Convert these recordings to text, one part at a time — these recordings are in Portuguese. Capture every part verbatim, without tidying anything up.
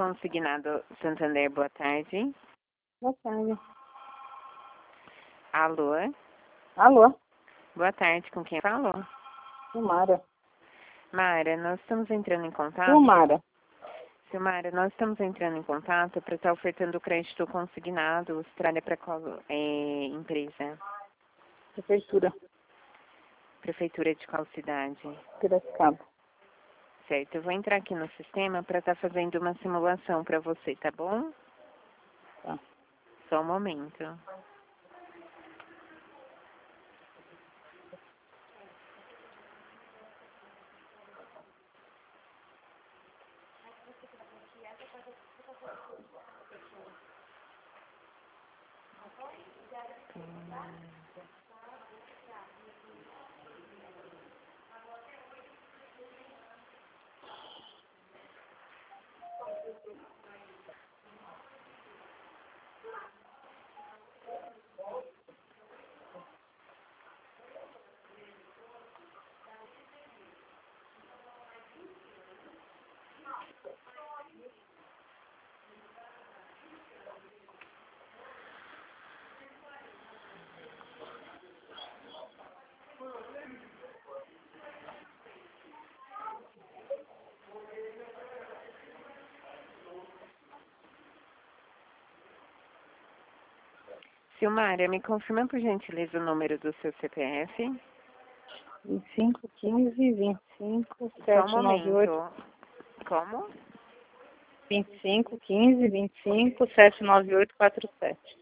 Consignado Santander, boa tarde. Boa tarde. Alô? Alô? Boa tarde, com quem falou? Silmara. Mara, nós estamos entrando em contato... Silmara. Silmara, nós estamos entrando em contato para estar ofertando crédito consignado. Austrália para qual é, empresa? Prefeitura. Prefeitura de qual cidade? Piracicaba. Certo, eu vou entrar aqui no sistema para estar fazendo uma simulação para você, tá bom? Tá. Só um momento. Silmara, me confirma por gentileza o número do seu C P F? vinte e cinco, quinze, vinte e cinco, Só um sete nove oito. momento. Como? vinte e cinco, quinze, vinte e cinco, sete nove oito, quatro sete.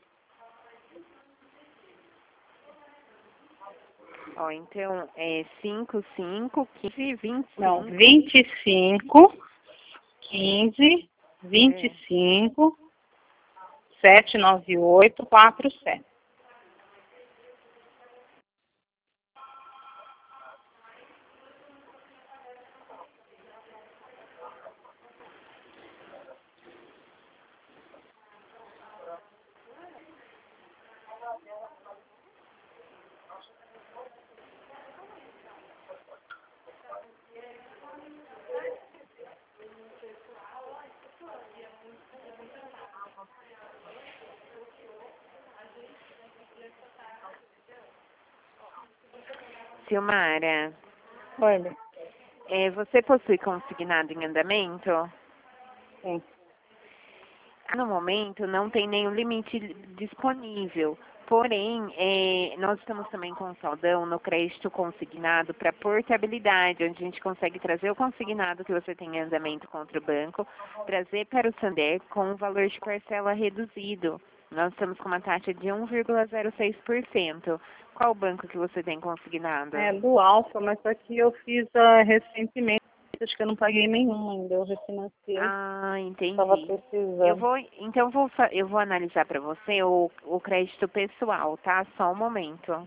Ó, então é cinco, cinco, quinze, vinte e cinco. Não, vinte e cinco, quinze, vinte e cinco, sete nove oito, quatro sete. Silmara, Olha. é, você possui consignado em andamento? Sim. No momento não tem nenhum limite disponível, porém é, nós estamos também com um saldão no crédito consignado para portabilidade, onde a gente consegue trazer o consignado que você tem em andamento contra o banco, trazer para o Santander com um valor de parcela reduzido. Nós estamos com uma taxa de um vírgula zero seis por cento. Qual banco que você tem consignado? É do Alfa, mas só que eu fiz uh, recentemente, acho que eu não paguei nenhum ainda, eu refinanciei. Ah, entendi. Estava precisando. Eu vou, então vou, fa- eu vou analisar para você o, o crédito pessoal, tá? Só um momento.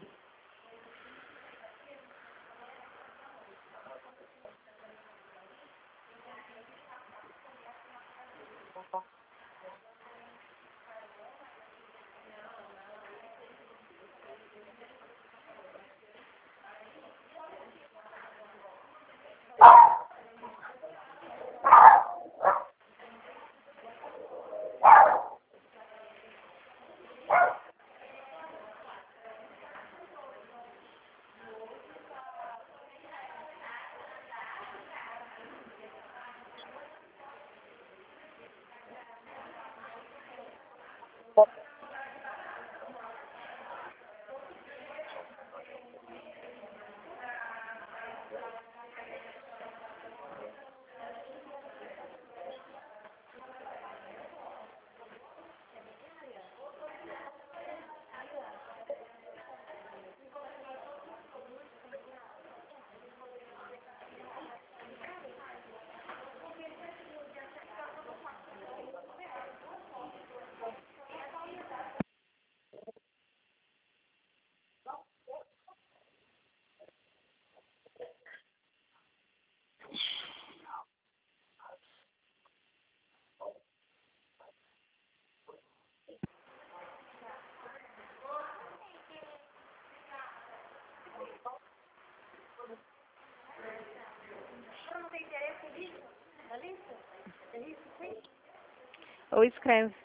Ou escreve.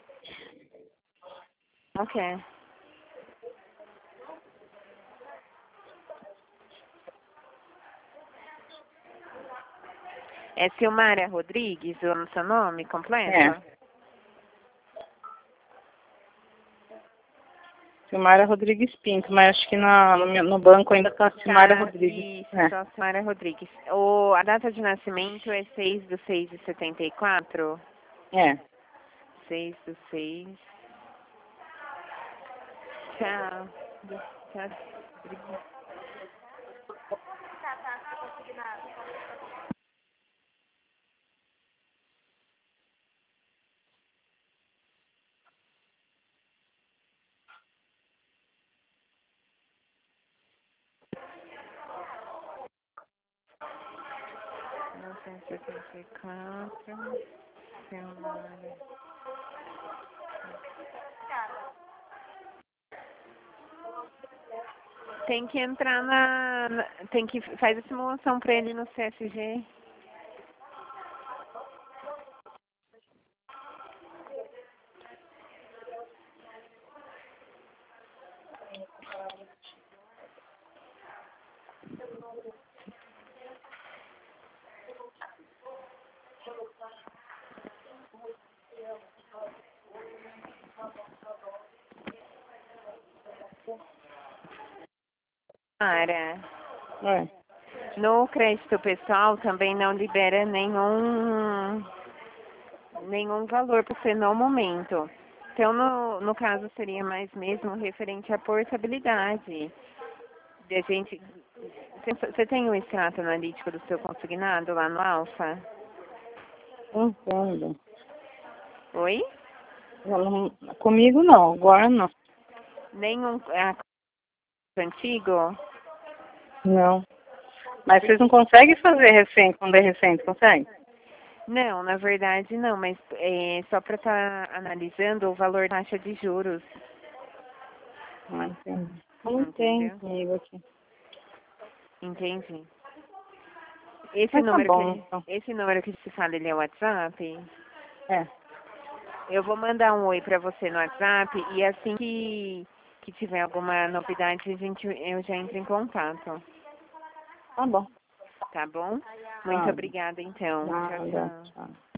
Ok. É Silmara Rodrigues o seu nome completo? É. Silmara Rodrigues Pinto, mas acho que na, no, meu- no banco ainda tá Silmara Tá, Rodrigues. isso, É. só Silmara Rodrigues. O, a data de nascimento é seis de seis de setenta e quatro? É. seis de seis. Tchau. Tchau. Obrigada. novecentos e setenta e quatro. Silmara. Tem que entrar na, na- tem que faz a simulação para ele no C S G. Para. É. No crédito pessoal também não libera nenhum nenhum valor para você no momento. Então, no, no caso, seria mais mesmo referente à portabilidade. De a gente, você você tem o extrato analítico do seu consignado lá no Alfa? Entendo. Oi? Não, não- comigo não, agora não. Nenhum ah, antigo? Não. Mas vocês não conseguem fazer recente, quando é recente, consegue? Não, na verdade não, mas é só para estar analisando o valor da taxa de juros. Não entendo. Não tem Entendeu? comigo aqui. Entendi. Esse Mas tá número bom, que então. esse número que se fala ele é o WhatsApp? É. Eu vou mandar um oi para você no WhatsApp e assim que que tiver alguma novidade a gente eu já entro em contato, Tá bom. tá bom? Muito Tá. obrigada então. Tchau, Nada. tchau. Tchau.